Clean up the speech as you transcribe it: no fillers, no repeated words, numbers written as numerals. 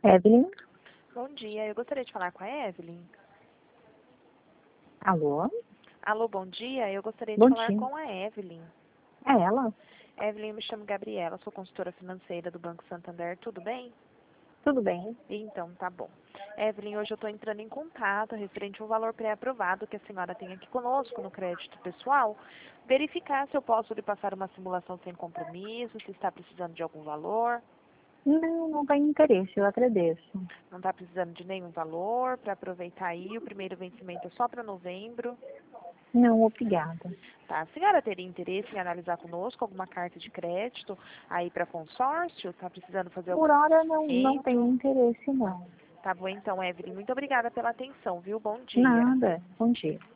Evelyn? Bom dia, eu gostaria de falar com a Evelyn. Alô? Alô, bom dia, eu gostaria de Bom falar dia. com a Evelyn. É ela? Evelyn, eu me chamo Gabriela, sou consultora financeira do Banco Santander, tudo bem? Tudo bem? Então, tá bom. Evelyn, hoje eu estou entrando em contato referente ao valor pré-aprovado que a senhora tem aqui conosco no crédito pessoal, verificar se eu posso lhe passar uma simulação sem compromisso, se está precisando de algum valor. Não tem interesse, eu agradeço. Não está precisando de nenhum valor para aproveitar aí, o primeiro vencimento é só para novembro. Não, obrigada. Tá, a senhora teria interesse em analisar conosco alguma carta de crédito aí para consórcio? Está precisando fazer algum Por hora não tenho investimento? interesse, não. Tá bom então, Evelyn. Muito obrigada pela atenção, viu? Bom dia. Nada. Bom dia.